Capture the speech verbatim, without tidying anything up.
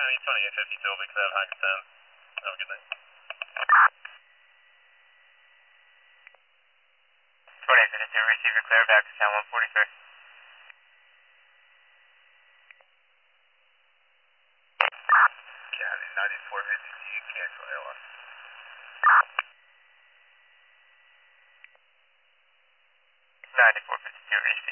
County, twenty-eight fifty-two, Big Seven, High ten. Have a good night. twenty-eight fifty-two, receiver clear back to town one forty-three. County, ninety-four fifty-two, cancel L R. ninety-four fifty-two, receiver.